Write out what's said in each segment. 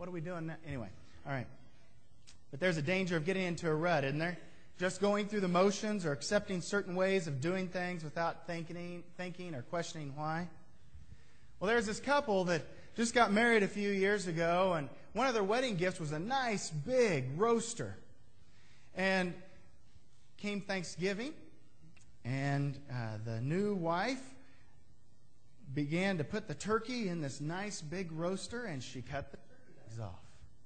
what are we doing now? Anyway, all right. But there's a danger of getting into a rut, isn't there? Just going through the motions or accepting certain ways of doing things without thinking or questioning why. Well, there's this couple that just got married a few years ago, and one of their wedding gifts was a nice big roaster. And came Thanksgiving, and the new wife began to put the turkey in this nice big roaster, and she cut the turkey legs off.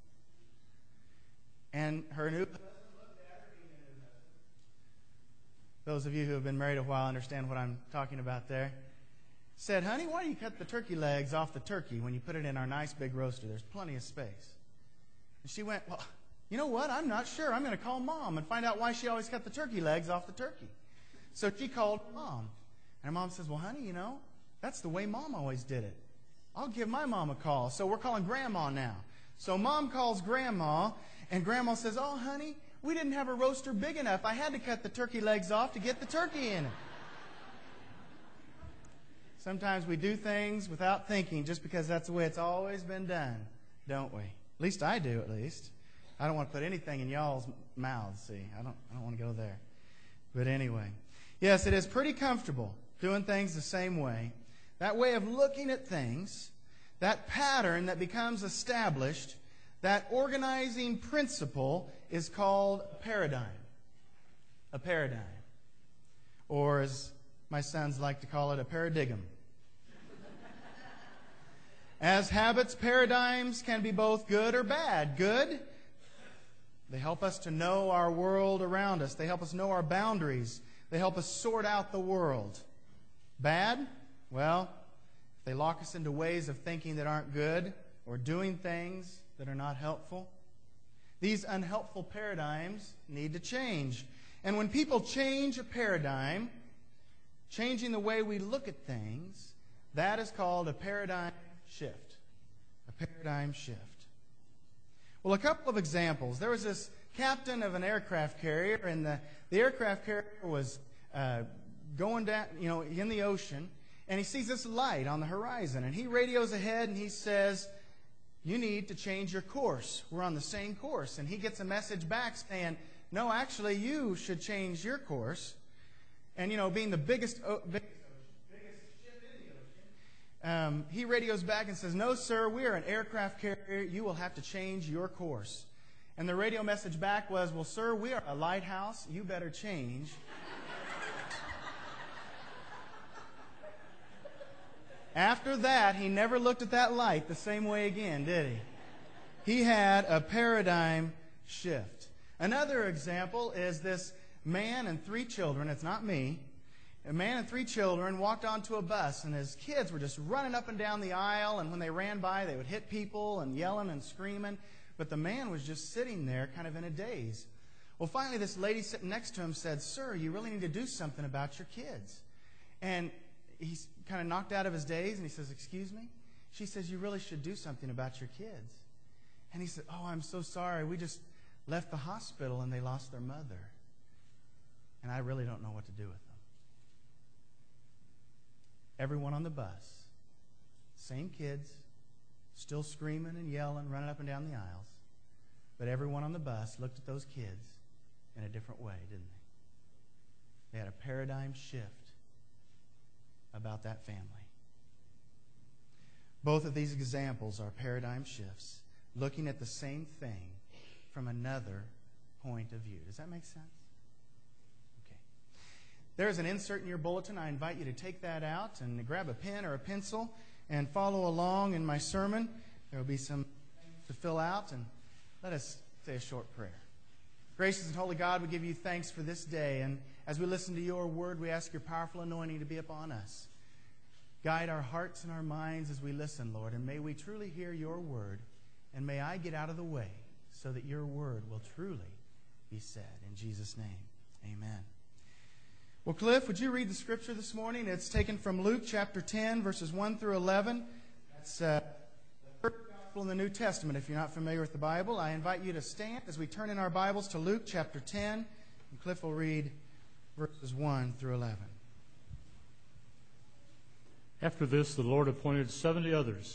And her new husband looked at her, being a new husband. Those of you who have been married a while understand what I'm talking about there. Said, honey, why do you cut the turkey legs off the turkey when you put it in our nice big roaster? There's plenty of space. And she went, well, you know what? I'm not sure. I'm going to call Mom and find out why she always cut the turkey legs off the turkey. So she called Mom. And her mom says, well, honey, you know, that's the way Mom always did it. I'll give my mom a call. So we're calling Grandma now. So Mom calls Grandma, and Grandma says, oh, honey, we didn't have a roaster big enough. I had to cut the turkey legs off to get the turkey in it. Sometimes we do things without thinking just because that's the way it's always been done, don't we? At least I do, at least. I don't want to put anything in y'all's mouths, see. I don't want to go there. But anyway, yes, it is pretty comfortable doing things the same way. That way of looking at things, that pattern that becomes established, that organizing principle is called a paradigm. A paradigm. Or as my sons like to call it, a paradigm. As habits, paradigms can be both good or bad. Good, they help us to know our world around us. They help us know our boundaries. They help us sort out the world. Bad, well, they lock us into ways of thinking that aren't good or doing things that are not helpful. These unhelpful paradigms need to change. And when people change a paradigm, changing the way we look at things, that is called a paradigm shift. A paradigm shift. Well, a couple of examples. There was this captain of an aircraft carrier, and the aircraft carrier was going down, in the ocean, and he sees this light on the horizon, and he radios ahead, and he says, you need to change your course. We're on the same course. And he gets a message back saying, no, actually, you should change your course. And, being the biggest ship in the ocean, he radios back and says, no, sir, we are an aircraft carrier. You will have to change your course. And the radio message back was, well, sir, we are a lighthouse. You better change. After that, he never looked at that light the same way again, did he? He had a paradigm shift. Another example is this man and 3 children. It's not me. A man and 3 children walked onto a bus, and his kids were just running up and down the aisle, and when they ran by, they would hit people and yelling and screaming. But the man was just sitting there kind of in a daze. Well, finally, this lady sitting next to him said, sir, you really need to do something about your kids. And he's kind of knocked out of his daze, and he says, excuse me? She says, you really should do something about your kids. And he said, oh, I'm so sorry. We just left the hospital, and they lost their mother. And I really don't know what to do with them. Everyone on the bus, same kids, still screaming and yelling, running up and down the aisles. But everyone on the bus looked at those kids in a different way, didn't they? They had a paradigm shift about that family. Both of these examples are paradigm shifts, looking at the same thing from another point of view. Does that make sense? Okay. There's an insert in your bulletin. I invite you to take that out and grab a pen or a pencil and follow along in my sermon. There will be some things to fill out, and let us say a short prayer. Gracious and holy God, we give you thanks for this day, and as we listen to your word, we ask your powerful anointing to be upon us. Guide our hearts and our minds as we listen, Lord, and may we truly hear your word, and may I get out of the way so that your word will truly be said. In Jesus' name, amen. Well, Cliff, would you read the scripture this morning? It's taken from Luke chapter 10, verses 1 through 11. That's the first gospel in the New Testament. If you're not familiar with the Bible, I invite you to stand as we turn in our Bibles to Luke chapter 10, and Cliff will read verses 1 through 11. After this, the Lord appointed 70 others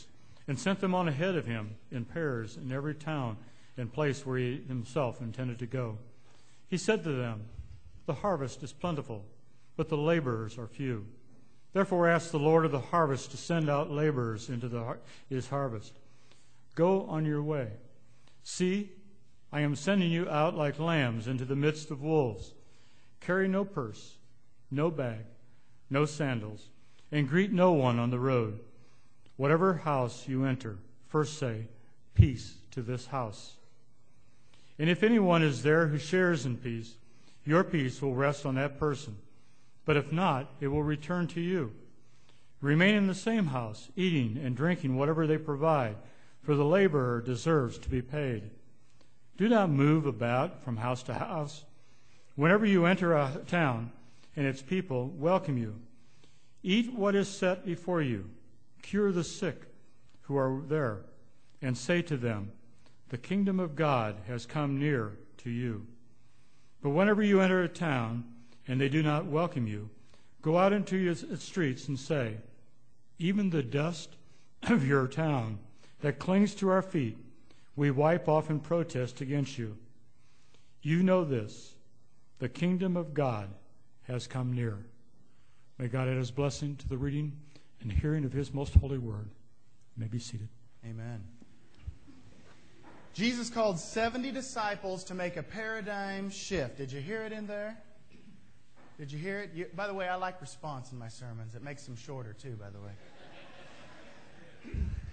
and sent them on ahead of him in pairs in every town and place where he himself intended to go. He said to them, "The harvest is plentiful, but the laborers are few. Therefore ask the Lord of the harvest to send out laborers into his harvest. Go on your way. See, I am sending you out like lambs into the midst of wolves. Carry no purse, no bag, no sandals, and greet no one on the road. Whatever house you enter, first say, 'Peace to this house.' And if anyone is there who shares in peace, your peace will rest on that person. But if not, it will return to you. Remain in the same house, eating and drinking whatever they provide, for the laborer deserves to be paid. Do not move about from house to house. Whenever you enter a town and its people welcome you, eat what is set before you, cure the sick who are there, and say to them, 'The kingdom of God has come near to you.' But whenever you enter a town and they do not welcome you, go out into its streets and say, 'Even the dust of your town that clings to our feet, we wipe off in protest against you.' You know this, the kingdom of God has come near." May God add his blessing to the reading and hearing of his most holy word. You may be seated. Amen. Jesus called 70 disciples to make a paradigm shift. Did you hear it in there? Did you hear it? By the way, I like response in my sermons. It makes them shorter too, by the way.